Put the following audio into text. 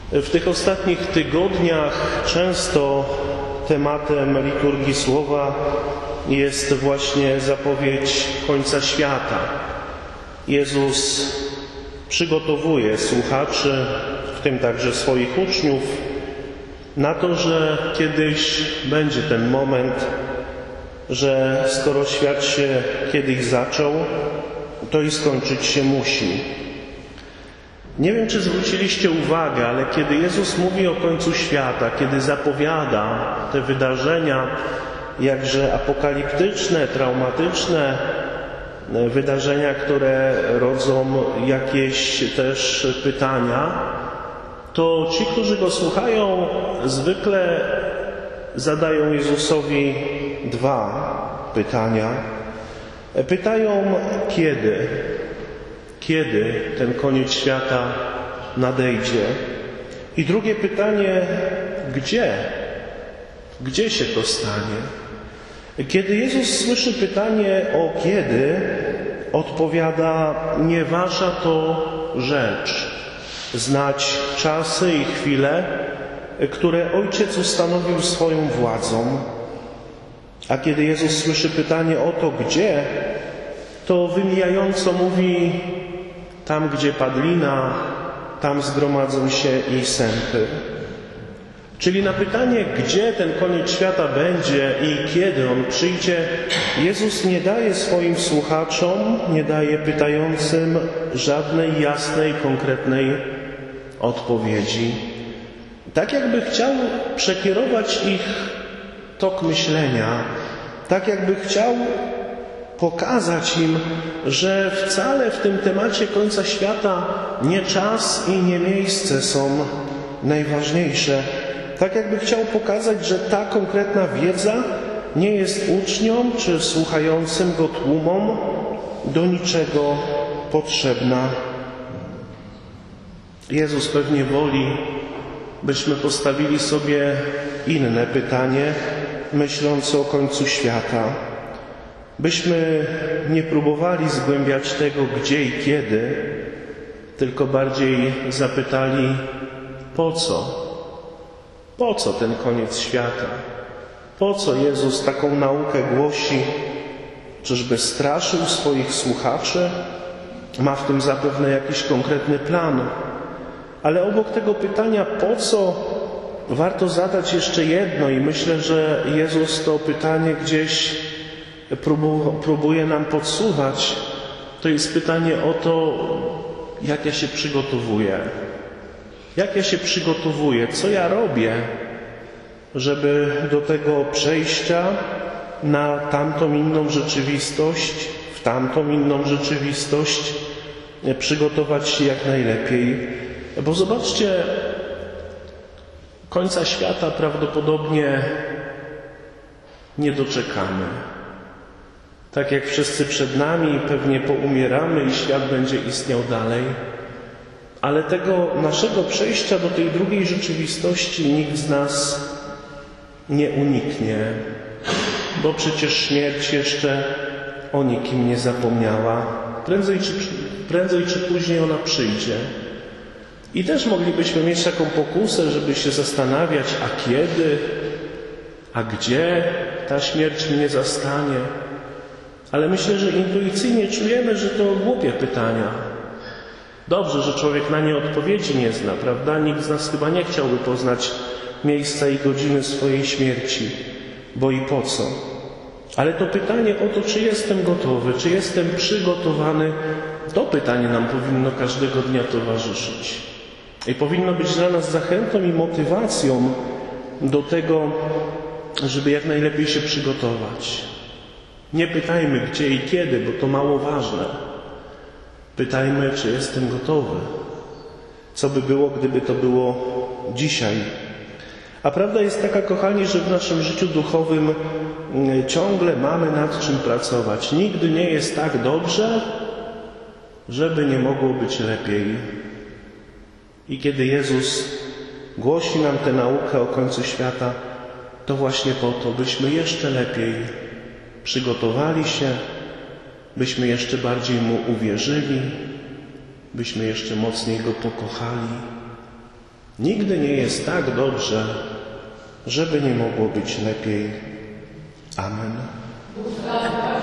W tych ostatnich tygodniach często tematem liturgii słowa jest właśnie zapowiedź końca świata. Jezus przygotowuje słuchaczy, w tym także swoich uczniów, na to, że kiedyś będzie ten moment, że skoro świat się kiedyś zaczął, to i skończyć się musi. Nie wiem, czy zwróciliście uwagę, ale kiedy Jezus mówi o końcu świata, kiedy zapowiada te wydarzenia, jakże apokaliptyczne, traumatyczne, wydarzenia, które rodzą jakieś też pytania, to ci, którzy go słuchają, zwykle zadają Jezusowi dwa pytania. Pytają, kiedy ten koniec świata nadejdzie? I drugie pytanie, gdzie się to stanie? Kiedy Jezus słyszy pytanie o kiedy, odpowiada: nie wasza to rzecz znać czasy i chwile, które Ojciec ustanowił swoją władzą. A kiedy Jezus słyszy pytanie o to gdzie, to wymijająco mówi: tam, gdzie padlina, tam zgromadzą się i sępy. Czyli na pytanie, gdzie ten koniec świata będzie i kiedy on przyjdzie, Jezus nie daje swoim słuchaczom, nie daje pytającym żadnej jasnej, konkretnej odpowiedzi. Tak jakby chciał przekierować ich tok myślenia, tak jakby chciał pokazać im, że wcale w tym temacie końca świata nie czas i nie miejsce są najważniejsze. Tak jakby chciał pokazać, że ta konkretna wiedza nie jest uczniom czy słuchającym go tłumom do niczego potrzebna. Jezus pewnie woli, byśmy postawili sobie inne pytanie, myśląc o końcu świata. Byśmy nie próbowali zgłębiać tego gdzie i kiedy, tylko bardziej zapytali po co? Po co ten koniec świata? Po co Jezus taką naukę głosi? Czyżby straszył swoich słuchaczy? Ma w tym zapewne jakiś konkretny plan. Ale obok tego pytania po co warto zadać jeszcze jedno i myślę, że Jezus to pytanie gdzieś próbuje nam podsuwać. To jest pytanie o to, jak ja się przygotowuję. Jak ja się przygotowuję? Co ja robię, żeby do tego przejścia na tamtą inną rzeczywistość, w tamtą inną rzeczywistość przygotować się jak najlepiej? Bo zobaczcie, końca świata prawdopodobnie nie doczekamy. Tak jak wszyscy przed nami pewnie poumieramy i świat będzie istniał dalej, ale tego naszego przejścia do tej drugiej rzeczywistości nikt z nas nie uniknie, bo przecież śmierć jeszcze o nikim nie zapomniała. Prędzej czy później ona przyjdzie. I też moglibyśmy mieć taką pokusę, żeby się zastanawiać, a kiedy, a gdzie ta śmierć mnie zastanie. Ale myślę, że intuicyjnie czujemy, że to głupie pytania. Dobrze, że człowiek na nie odpowiedzi nie zna, prawda? Nikt z nas chyba nie chciałby poznać miejsca i godziny swojej śmierci, bo i po co? Ale to pytanie o to, czy jestem gotowy, czy jestem przygotowany, to pytanie nam powinno każdego dnia towarzyszyć. I powinno być dla nas zachętą i motywacją do tego, żeby jak najlepiej się przygotować. Nie pytajmy gdzie i kiedy, bo to mało ważne. Pytajmy, czy jestem gotowy. Co by było, gdyby to było dzisiaj? A prawda jest taka, kochani, że w naszym życiu duchowym ciągle mamy nad czym pracować. Nigdy nie jest tak dobrze, żeby nie mogło być lepiej. I kiedy Jezus głosi nam tę naukę o końcu świata, to właśnie po to, byśmy jeszcze lepiej przygotowali się, byśmy jeszcze bardziej Mu uwierzyli, byśmy jeszcze mocniej Go pokochali Nigdy nie jest tak dobrze, żeby nie mogło być lepiej. Amen.